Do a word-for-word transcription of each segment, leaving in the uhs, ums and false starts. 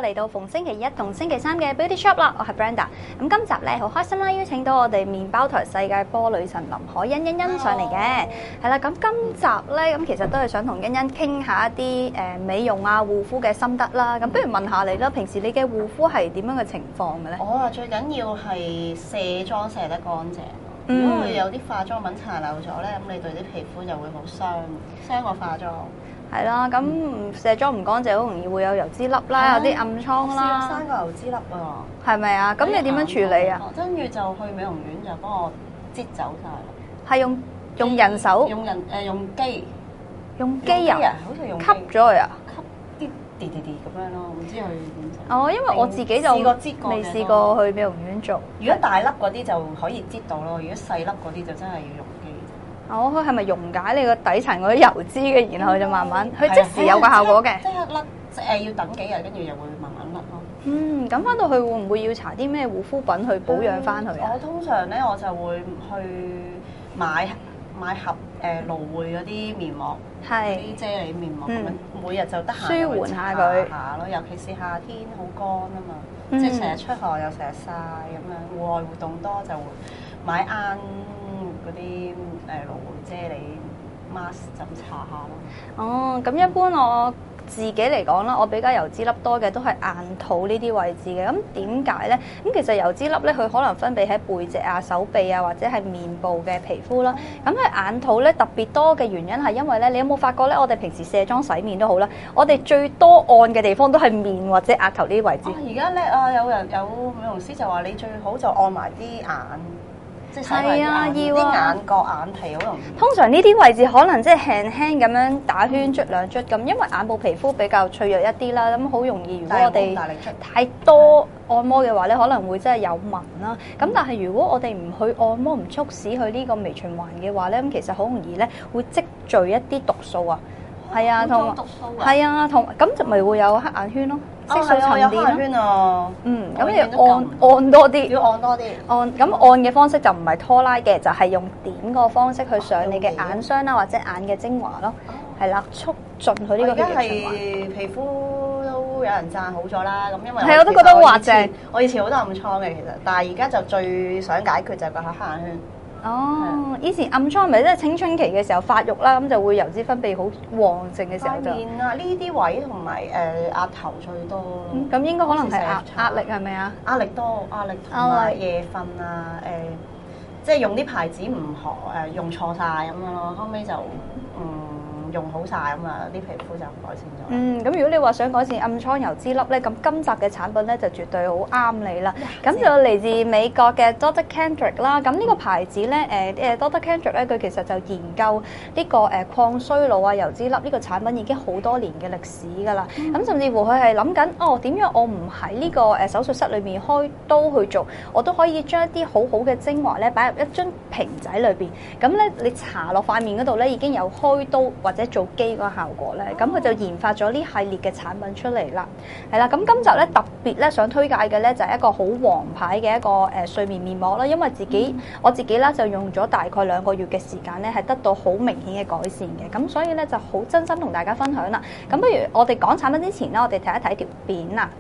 嚟到逢星期一同星期三嘅 Beauty Shop 啦，我係 Brenda。咁今集咧好開心啦，邀請到我哋麵包台世界波女神林海欣欣欣上嚟嘅。係啦，咁今集咧咁其實都係想同欣欣傾下一啲誒美容啊護膚嘅心得啦。咁不如問下你啦，平時你嘅護膚係點樣嘅情況嘅咧？ 我啊最緊要係卸妝卸得乾淨。 嗯、 如果佢有啲化妝品殘留咗咧，咁你對啲皮膚就會好傷，傷過化妝。 係啦，咁卸妝唔乾淨，好容易會有油脂粒啦，有啲暗瘡啦。 生個油脂粒喎。 係咪啊？咁你點樣處理啊？ 跟住就去美容院就幫我擠走晒啦。 係用用人手？ 用人誒用機。 用機啊？ 好似用吸咗佢啊？ 吸啲啲啲啲咁樣咯，唔知佢點整。 哦，因為我自己就試過擠過未試過去美容院做。 如果大粒嗰啲就可以擠到咯，如果細粒嗰啲就真係要用機。 哦，佢係咪溶解你個底層嗰啲油脂嘅，然後就慢慢，佢、嗯、即時有個效果嘅。 即刻甩誒，要等幾日，跟住又會慢慢甩咯。 嗯，咁翻到去會唔會要搽啲咩護膚品去保養翻佢啊？ 我通常咧我就會去買買盒誒蘆薈嗰啲面膜，係啲啫喱面膜咁樣，嗯、每日就得閒舒緩下佢下咯。尤其是夏天好乾啊嘛，嗯、即係成日出汗又成日曬咁樣，戶外活動多就會買啱嗰啲誒蘆薈啫喱 mask 就搽下咯。 哦，咁一般我自己嚟講啦，我比較油脂粒多嘅都係眼肚呢啲位置嘅。咁點解咧？咁其實油脂粒咧，佢可能分泌喺背脊啊、手臂啊，或者係面部嘅皮膚啦。咁喺眼肚咧特別多嘅原因係因為咧，你有冇發覺咧？我哋平時卸妝洗面都好啦，我哋最多按嘅地方都係面或者額頭呢啲位置。 而家叻啊！有人有美容師就話你最好就按埋啲眼。 係啊，要啊！啲眼角眼皮好容易。 通常呢啲位置可能即係輕輕咁樣打圈捽兩捽咁，因為眼部皮膚比較脆弱一啲啦，咁好容易。如果我哋太多按摩嘅話咧，可能會真係有紋啦。咁但係如果我哋唔去按摩，唔促使佢呢個微循環嘅話咧，咁其實好容易咧會積聚一啲毒素啊。係啊，同係啊，同咁就咪會有黑眼圈咯。 色素沉澱黑眼圈啊！ 嗯，咁你按按多啲， 要按多啲。 按咁按嘅方式就唔係拖拉嘅，就係用點個方式去上你嘅眼霜啦，或者眼嘅精華咯。係啦，促進佢呢個血液循環。而家係皮膚都有人讚好咗啦，咁因為係我都覺得好滑淨。 我以前好多暗瘡嘅其實，但係而家就最想解決就係個黑眼圈。 哦，以前暗瘡咪即係青春期嘅時候發育啦，咁就會油脂分泌好旺盛嘅時候就。 面啊，呢啲位同埋誒額頭最多咯。 咁、嗯、應該可能係壓壓力係咪啊？ 壓力多，壓力同埋夜瞓啊，誒、呃，即係用啲牌子唔好誒，用錯晒咁樣咯，後尾就嗯。用好晒咁啊，啲皮膚就改善咗。 嗯，咁如果你話想改善暗瘡油脂粒咧，咁今集嘅產品咧就絕對好啱你啦。咁就嚟自美國嘅 Doctor Kendrick 啦。咁呢個牌子咧，誒誒 Doctor Kendrick 咧，佢其實就研究呢個誒抗衰老啊油脂粒呢個產品已經好多年嘅歷史㗎啦。咁、嗯、甚至乎佢係諗緊，哦點樣我唔喺呢個誒手術室裏面開刀去做，我都可以將一啲好好嘅精華咧擺入一樽瓶仔裏邊。咁咧你搽落塊面嗰度咧已經有開刀或者做機嗰個效果咧，咁佢就研發咗呢系列嘅產品出嚟啦。係啦，咁今集咧特別咧想推介嘅咧就係一個好王牌嘅一個誒睡眠面膜啦。因為自己、嗯、我自己啦就用咗大概兩個月嘅時間咧，係得到好明顯嘅改善嘅。咁所以咧就好真心同大家分享啦。咁不如我哋講產品之前咧，我哋睇一睇條片啦。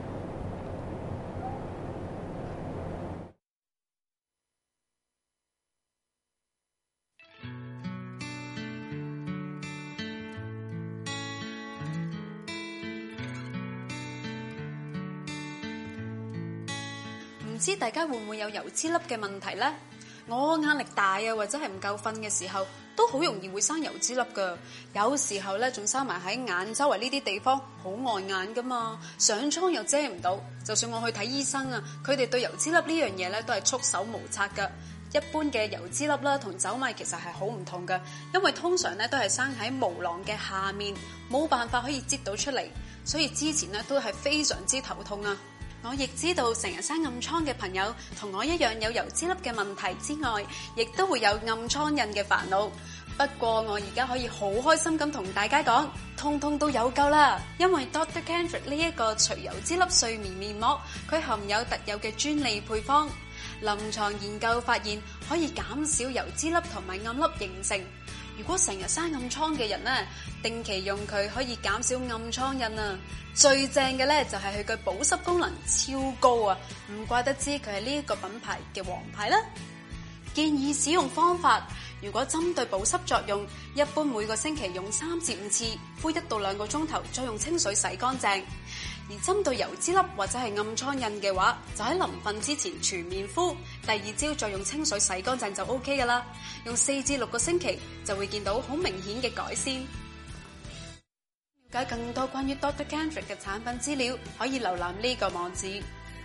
唔知大家會唔會有油脂粒嘅問題呢？我壓力大啊，或者係唔夠瞓嘅時候，都好容易會生油脂粒噶。有時候咧，仲生埋喺眼周圍呢啲地方，好礙眼噶嘛。上妝又遮唔到，就算我去睇醫生啊，佢哋對油脂粒呢樣嘢咧都係束手無策噶。一般嘅油脂粒啦，同走米其實係好唔同噶，因為通常咧都係生喺毛囊嘅下面，冇辦法可以擠到出嚟，所以之前咧都係非常之頭痛啊。我亦知道成日生暗瘡嘅朋友同我一樣有油脂粒嘅問題之外，亦都會有暗瘡印嘅煩惱。不過我而家可以好開心咁同大家講，通通都有救啦！因為 Doctor Kendrick 呢一個除油脂粒睡眠面膜，佢含有特有嘅專利配方。臨床研究發現可以減少油脂粒同埋暗粒形成， 如果成日生暗瘡嘅人呢，定期用佢可以減少暗瘡印啊！最正嘅呢，就係佢嘅保濕功能超高啊！唔怪得知佢係呢一個品牌嘅王牌啦。建議使用方法，如果針對保濕作用，一般每個星期用三至五次，敷一到兩個鐘頭，再用清水洗乾淨。而針對油脂粒或者係暗瘡印嘅話，就喺臨瞓之前全面敷，第二朝再用清水洗乾淨就 O K 噶啦。用四至六個星期就會見到好明顯嘅改善。了解更多關於 Doctor Kendrick 嘅產品資料，可以瀏覽呢個網址。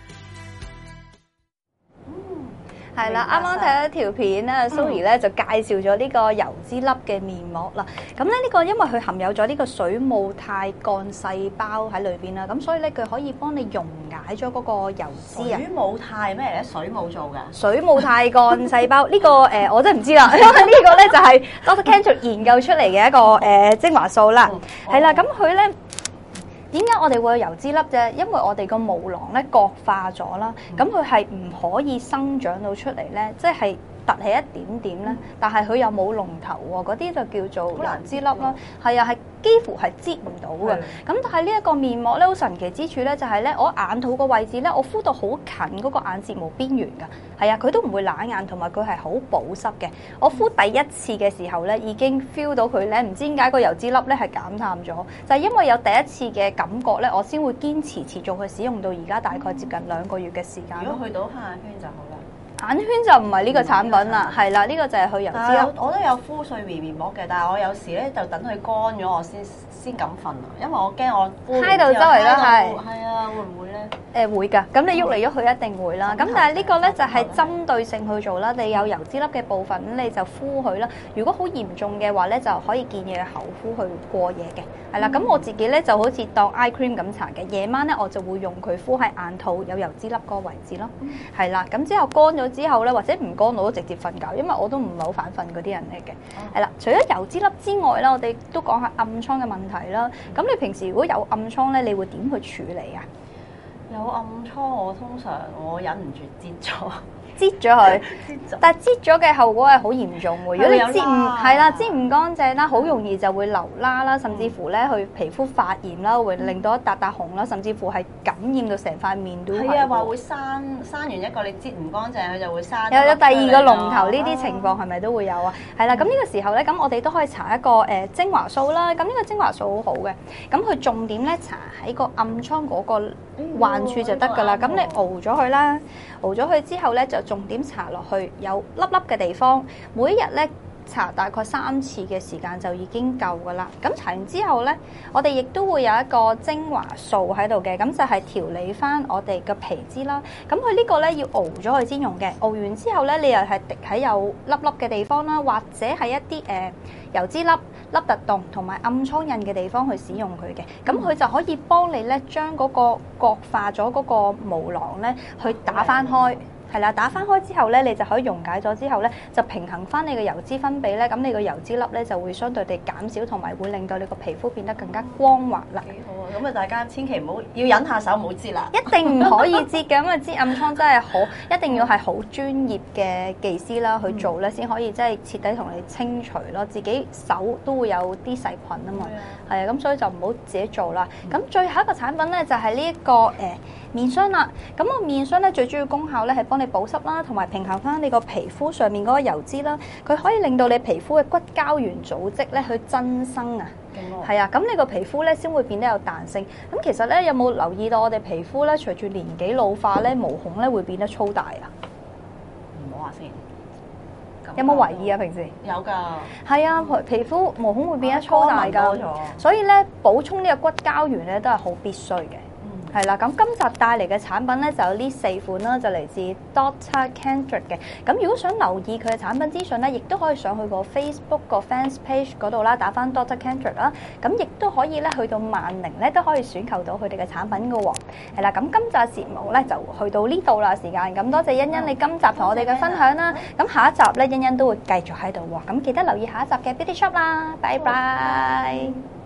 係啦，啱啱睇咗條片咧，Zoe 咧就介紹咗呢個油脂粒嘅面膜啦。咁咧呢個因為佢含有咗呢個水母肽幹細胞喺裏邊啦，咁所以咧佢可以幫你溶解咗嗰個油脂啊。 水母肽咩嚟咧？水母做㗎？ 水母肽幹細胞呢、呢個誒、呃、我真係唔知啦，因為呢個咧就係 Doctor Kendrick 研究出嚟嘅一個誒、呃、精華素啦。係啦、嗯，咁佢咧。點解我哋會有油脂粒啫？因為我哋個毛囊咧角化咗啦，咁佢係唔可以生長到出嚟咧，即係凸起一點點咧，但係佢又冇龍頭喎，嗰啲就叫做油脂粒啦。係啊，係幾乎係擠唔到嘅。咁但係呢一個面膜咧，好神奇之處咧，就係咧，我眼肚個位置咧，我敷到好近嗰個眼睫毛邊緣㗎。係啊，佢都唔會冷眼，同埋佢係好保濕嘅。我敷第一次嘅時候咧，已經 feel 到佢咧，唔知點解個油脂粒咧係減淡咗，就係因為有第一次嘅感覺咧，我先會堅持持續去使用到而家大概接近兩個月嘅時間。 如果去到黑眼圈就好啦。 眼圈就唔係呢個產品啦，係啦，呢、這個就係去油脂粒。 我都有敷睡眠面膜嘅，但係我有時咧就等佢乾咗，我先先敢瞓啊，因為我驚我敷揩到周圍都係。 係啊，會唔會咧？ 誒、呃、會㗎，咁你喐嚟喐去一定會啦。咁、嗯、但係呢個咧就係、是、針對性去做啦。你有油脂粒嘅部分，你就敷佢啦。如果好嚴重嘅話咧，就可以建議你口敷去過夜嘅。係啦，咁、嗯、我自己咧就好似當 eye cream 咁搽嘅。夜晚咧我就會用佢敷喺眼肚有油脂粒嗰個位置咯。係啦、嗯，咁之後乾咗之後咧，或者唔乾我都直接瞓覺，因為我都唔係好反瞓嗰啲人嚟嘅。係啦、嗯，除咗油脂粒之外啦，我哋都講下暗瘡嘅問題啦。咁你平時如果有暗瘡咧，你會點去處理啊？ 有暗瘡，我通常我忍唔住擠咗， 擠咗佢。但係擠咗嘅後果係好嚴重喎。如果你擠唔係啦，擠唔乾淨啦，好容易就會留疤啦，甚至乎咧去皮膚發炎啦，會令到一笪笪紅啦，甚至乎係感染到成塊面都係。 係啊，話會生生完一個你擠唔乾淨，佢就會生。 有有第二個龍頭呢啲情況係咪都會有啊？係啦，咁呢個時候咧，咁我哋都可以搽一個誒精華素啦。咁呢個精華素好好嘅，咁佢重點咧搽喺個暗瘡嗰個患處就得㗎啦。咁你熬咗佢啦，熬咗佢之後咧就重點搽落去有粒粒嘅地方，每一日咧搽大概三次嘅時間就已經夠噶啦。咁搽完之後咧，我哋亦都會有一個精華素喺度嘅，咁就係調理翻我哋嘅皮脂啦。咁佢呢個咧要熬咗佢先用嘅，熬完之後咧，你又係滴喺有粒粒嘅地方啦，或者係一啲誒、呃、油脂粒、粒突洞同埋暗瘡印嘅地方去使用佢嘅。咁佢就可以幫你咧將嗰個角化咗嗰個毛囊咧去打翻開。係啦，打翻開之後咧，你就可以溶解咗之後咧，就平衡翻你嘅油脂分泌咧，咁你個油脂粒咧就會相對地減少，同埋會令到你個皮膚變得更加光滑啦。 幾好啊！咁啊，大家千祈唔好要忍下手，唔好擠啦。 一定唔可以擠嘅，因為擠暗瘡真係好，一定要係好專業嘅技師啦去做咧，先可以即係徹底同你清除咯。自己手都會有啲細菌啊嘛，係啊，咁所以就唔好自己做啦。咁最後一個產品咧就係呢一個誒面霜啦。咁個面霜咧最主要功效咧係幫你保濕啦，同埋平衡翻你個皮膚上面嗰個油脂啦。佢可以令到你皮膚嘅骨膠原組織咧去增生啊。係啊，咁你個皮膚咧先會變得有彈性。咁其實咧有冇留意到我哋皮膚咧隨住年紀老化咧毛孔咧會變得粗大啊？ 唔好話先。 有冇懷疑啊？平時有㗎。係啊，皮膚毛孔會變得粗大㗎，所以咧補充呢個骨膠原咧都係好必須嘅。係啦，咁今集帶嚟嘅產品咧就有呢四款啦，就嚟自 Doctor Kendrick 嘅。咁如果想留意佢嘅產品資訊咧，亦都可以上去個 Facebook 個 fans page 嗰度啦，打翻 Doctor Kendrick 啦。咁亦都可以咧去到萬寧咧都可以選購到佢哋嘅產品㗎喎。係啦，咁今集節目咧就去到呢度啦，時間。咁多謝欣欣你今集同我哋嘅分享啦。咁下一集咧欣欣都會繼續喺度喎。咁記得留意下一集嘅 Beauty Shop 啦，拜拜。